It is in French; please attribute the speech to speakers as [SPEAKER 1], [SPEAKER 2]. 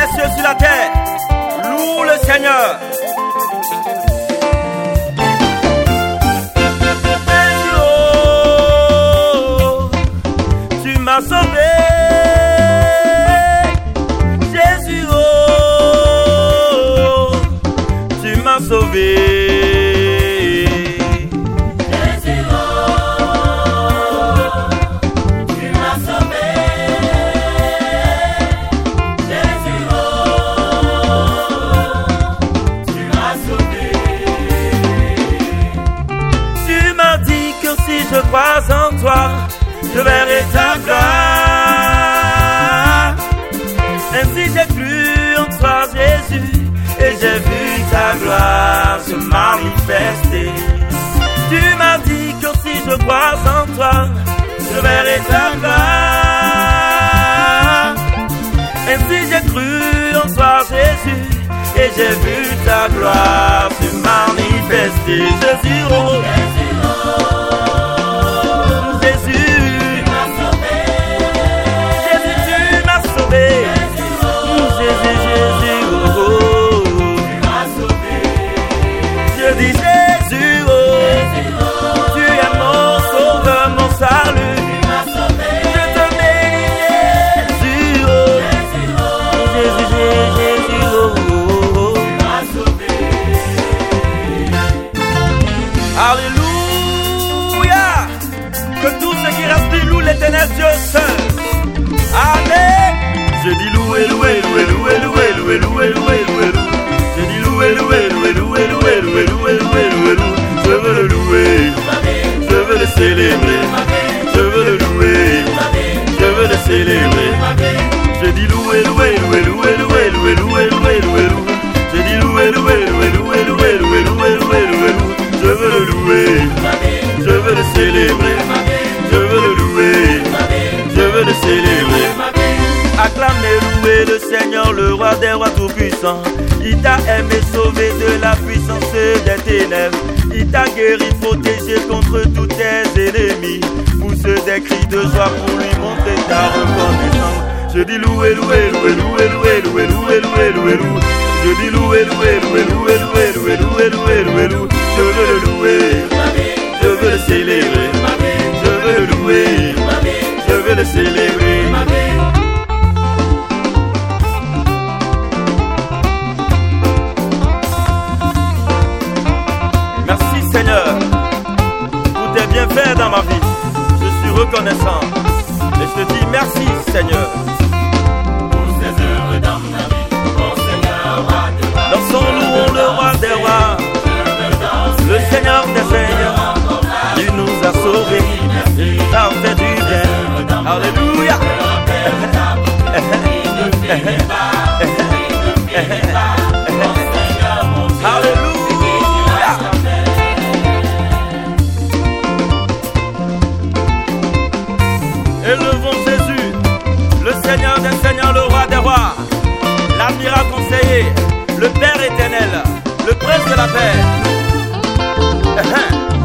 [SPEAKER 1] cieux, sur la terre, loue le Seigneur. Tu m'as sauvé, Jésus, oh, tu m'as sauvé.
[SPEAKER 2] Jésus, oh, tu m'as sauvé. Jésus, oh, tu m'as sauvé.
[SPEAKER 1] Tu m'as dit que si je crois en toi, je verrai ta gloire. Ainsi j'ai cru en toi, Jésus, et j'ai vu ta gloire se manifester. Tu m'as dit que si je crois en toi, je verrai ta gloire. Ainsi j'ai cru en toi, Jésus, et j'ai vu ta gloire se manifester. Jésus, oh,
[SPEAKER 2] Jésus, oh,
[SPEAKER 1] alléluia, que tous ceux qui respirent louent l'éternel Dieu saint. Amen. Je dis louer, louer, louer, louer, louer, louer, louer, louer, louer. Je dis louer, louer, louer, louer, louer, louer, louer, louer, louer. Je veux le louer, je veux le célébrer, je veux le louer, je veux le célébrer. Je dis louer, louer, louer, louer, louer, louer, louer, louer, louer. Je dis louer, louer, louer, louer, louer, louer, louer, louer, louer. Je veux le louer, je veux le célébrer, je veux le louer, je veux le célébrer. Acclamez, louez le Seigneur, le roi des rois tout-puissants. Il t'a aimé, sauvé de la puissance des ténèbres. Il t'a guéri, protégé contre tous tes ennemis. Pousse des cris de joie pour lui montrer ta reconnaissance. Je dis louer, louer, louer, louer, louer, louer, louer, louer, louer, louer. Je dis louer, louer, louer, louer, louer, louer, louer, louer, louer, louer. Je veux le louer, je veux le célébrer, je veux le louer, je veux le célébrer. Merci Seigneur pour tes bienfaits dans ma vie. Je suis reconnaissant et je te dis merci Seigneur.
[SPEAKER 2] Pour ses œuvres dans ma vie, mon Seigneur, roi de roi.
[SPEAKER 1] Dansons-nous le roi des rois, le Seigneur des seigneurs. Il nous a sauvés, il nous a fait du bien. Alléluia. Alléluia. Élevons Jésus, le Seigneur des seigneurs, le roi des rois, l'admirable conseiller, le Père éternel, le prince de la paix.